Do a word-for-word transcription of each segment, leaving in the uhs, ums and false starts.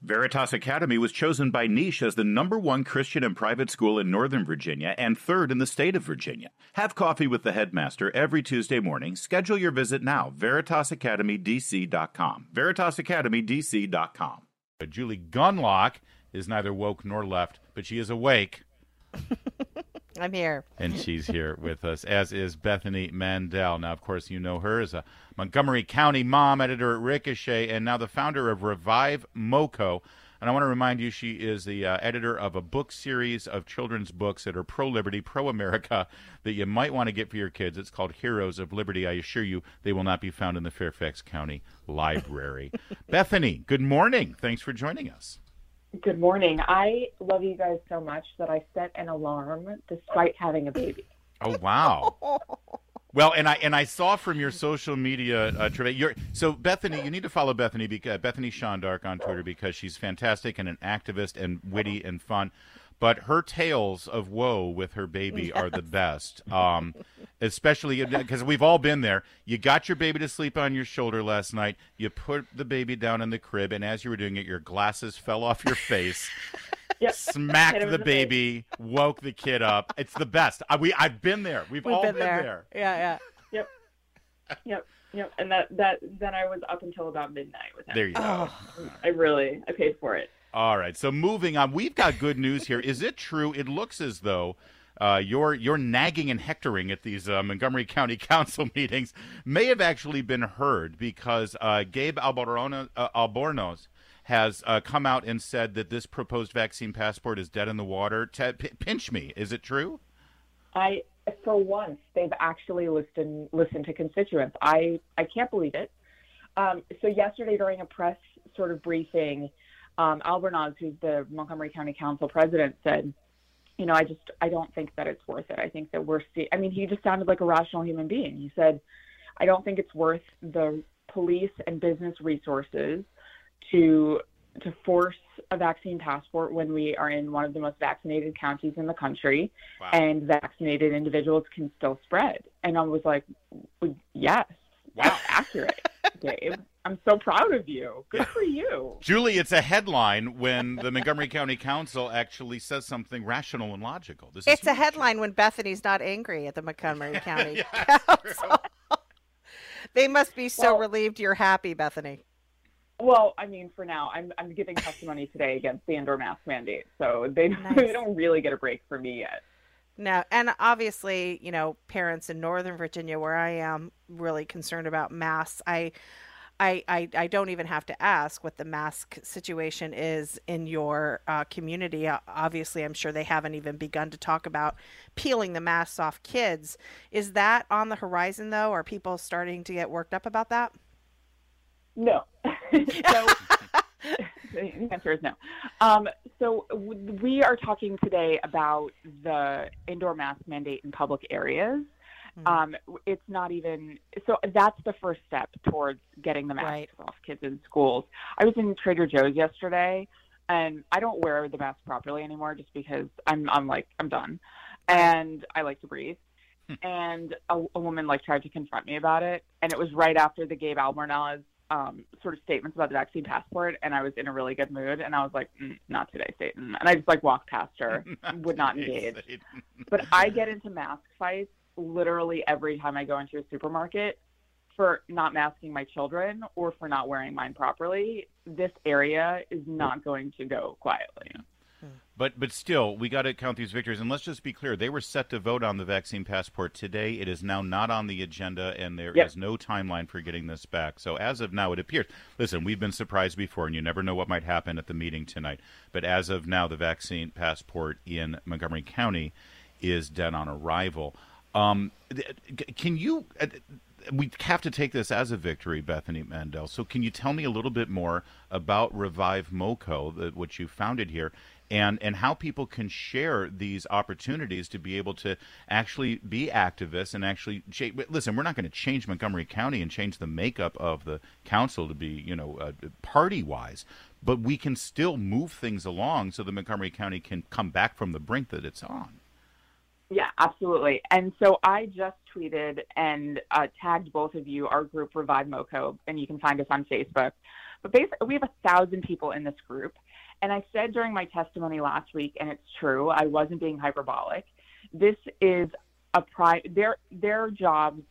Veritas Academy was chosen by Niche as the number one Christian and private school in Northern Virginia and third in the state of Virginia. Have coffee with the headmaster every Tuesday morning. Schedule your visit now, veritas academy d c dot com. veritas academy d c dot com. Julie Gunlock is neither woke nor left, but she is awake. I'm here. And she's here with us, as is Bethany Mandel. Now, of course, you know her as a Montgomery County mom, editor at Ricochet, and now the founder of Revive MoCo. And I want to remind you, she is the uh, editor of a book series of children's books that are pro-liberty, pro-America, that you might want to get for your kids. It's called Heroes of Liberty. I assure you they will not be found in the Fairfax County Library. Bethany, good morning. Thanks for joining us. Good morning. I love you guys so much that I set an alarm despite having a baby. Oh, wow. Well, and I and I saw from your social media, uh, Trevor, you're, so Bethany, you need to follow Bethany, because, Bethany Shondark on Twitter, because she's fantastic and an activist and witty and fun. But her tales of woe with her baby yes. are the best, um, especially because we've all been there. You got your baby to sleep on your shoulder last night. You put the baby down in the crib, and as you were doing it, your glasses fell off your face, yep. smacked the, the baby, woke the kid up. It's the best. I, we, I've been there. We've, We've all been, been there. there. Yeah, yeah. Yep, yep, yep. And that, that then I was up until about midnight with him. There you go. Oh. I really, I paid for it. All right, so moving on, we've got good news here. Is it true? It looks as though uh, your your nagging and hectoring at these uh, Montgomery County Council meetings may have actually been heard, because uh, Gabe Alborno, uh, Albornoz has uh, come out and said that this proposed vaccine passport is dead in the water. T- p- pinch me. Is it true? I, for once, they've actually listened listened to constituents. I, I can't believe it. Um, so yesterday during a press sort of briefing, Um, Albornoz, who's the Montgomery County Council president, said, you know, I just, I don't think that it's worth it. I think that we're, see- I mean, he just sounded like a rational human being. He said, I don't think it's worth the police and business resources to, to force a vaccine passport when we are in one of the most vaccinated counties in the country. Wow. And vaccinated individuals can still spread. And I was like, yes, wow. That's accurate, Dave. I'm so proud of you. Good for you. Julie, it's a headline when the Montgomery County Council actually says something rational and logical. This it's is a headline when Bethany's not angry at the Montgomery County yeah, Council. They must be so well, relieved you're happy, Bethany. Well, I mean, for now, I'm I'm giving testimony today against the indoor mask mandate, so they, nice. they don't really get a break for me yet. No, and obviously, you know, parents in Northern Virginia, where I am really concerned about masks, I I, I, I don't even have to ask what the mask situation is in your uh, community. Uh, obviously, I'm sure they haven't even begun to talk about peeling the masks off kids. Is that on the horizon, though? Are people starting to get worked up about that? No. So, the answer is no. Um, so we are talking today about the indoor mask mandate in public areas. Um, it's not even, so that's the first step towards getting the masks right. off kids in schools. I was in Trader Joe's yesterday, and I don't wear the mask properly anymore just because I'm, I'm like, I'm done. And I like to breathe. and a, a woman like tried to confront me about it. And it was right after the Gabe Albornoz um, sort of statements about the vaccine passport. And I was in a really good mood. And I was like, mm, not today, Satan. And I just like walked past her, not would not engage. But I get into mask fights literally every time I go into a supermarket for not masking my children or for not wearing mine properly. This area is not going to go quietly. But but still, we got to count these victories. And let's just be clear, they were set to vote on the vaccine passport today. It is now not on the agenda, and there yep. is no timeline for getting this back. So as of now, it appears. Listen, we've been surprised before, and you never know what might happen at the meeting tonight. But as of now, the vaccine passport in Montgomery County is dead on arrival. Um, can you... Uh, we have to take this as a victory, Bethany Mandel. So can you tell me a little bit more about Revive MoCo, the, which you founded here, and, and how people can share these opportunities to be able to actually be activists and actually cha- listen, we're not going to change Montgomery County and change the makeup of the council to be, you know, uh, party-wise, but we can still move things along so that Montgomery County can come back from the brink that it's on. Yeah, absolutely. And so I just tweeted and uh, tagged both of you, our group Revive MoCo, and you can find us on Facebook. But basically, we have a thousand people in this group. And I said during my testimony last week, and it's true, I wasn't being hyperbolic, this is a pri- their their jobs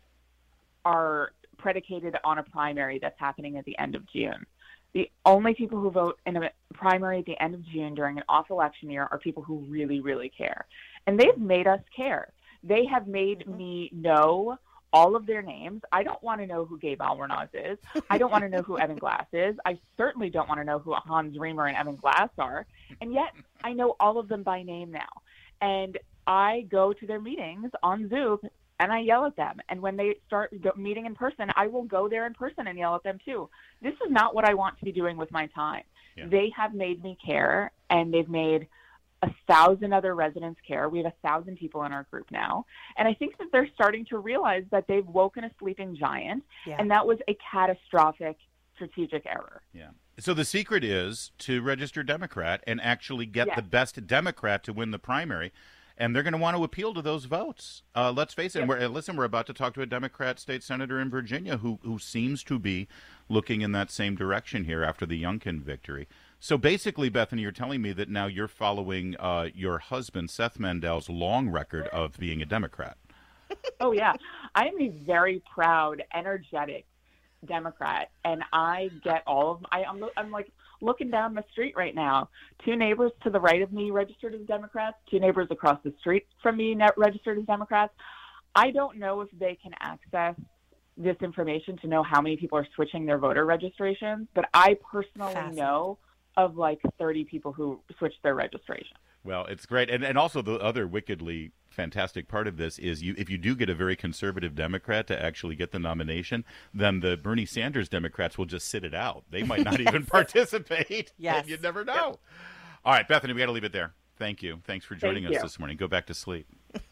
are predicated on a primary that's happening at the end of June. The only people who vote in a primary at the end of June during an off-election year are people who really, really care. And they've made us care. They have made me know all of their names. I don't want to know who Gabe Albornoz is. I don't want to know who Evan Glass is. I certainly don't want to know who Hans Riemer and Evan Glass are. And yet I know all of them by name now. And I go to their meetings on Zoom and I yell at them. And when they start meeting in person, I will go there in person and yell at them too. This is not what I want to be doing with my time. Yeah. They have made me care, and they've made a thousand other residents care. We have a thousand people in our group now. And I think that they're starting to realize that they've woken a sleeping giant, yeah. and that was a catastrophic strategic error. Yeah. So the secret is to register Democrat and actually get yes. the best Democrat to win the primary. And they're going to want to appeal to those votes. Uh, let's face it. Yep. And we're, listen, we're about to talk to a Democrat state senator in Virginia who who seems to be looking in that same direction here after the Youngkin victory. So basically, Bethany, you're telling me that now you're following uh, your husband, Seth Mandel's long record of being a Democrat. Oh, yeah. I am a very proud, energetic Democrat, and I get all of I, I'm, I'm like looking down the street right now. Two neighbors to the right of me registered as Democrats. Two neighbors across the street from me registered as Democrats. I don't know if they can access this information to know how many people are switching their voter registrations, but I personally know of like thirty people who switched their registration. Well, it's great. And and also the other wickedly fantastic part of this is you if you do get a very conservative Democrat to actually get the nomination, then the Bernie Sanders Democrats will just sit it out. They might not even participate. Yes. You never know. Yep. All right, Bethany, we got to leave it there. Thank you. Thanks for joining Thank us you. this morning. Go back to sleep.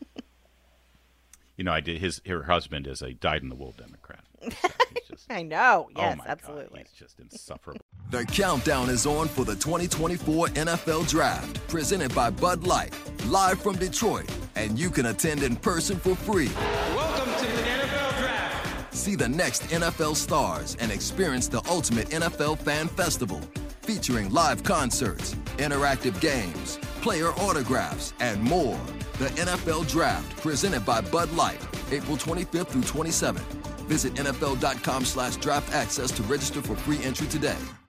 You know, I did. His her husband is a dyed-in-the-wool Democrat. Just, I know. Yes, oh my absolutely. God, he's just insufferable. The countdown is on for the twenty twenty-four N F L Draft, presented by Bud Light, live from Detroit, and you can attend in person for free. Welcome to the N F L Draft. See the next N F L stars and experience the ultimate N F L fan festival, featuring live concerts, interactive games, player autographs, and more. The N F L Draft, presented by Bud Light, April twenty-fifth through twenty-seventh. Visit N F L dot com slash draft access to register for free entry today.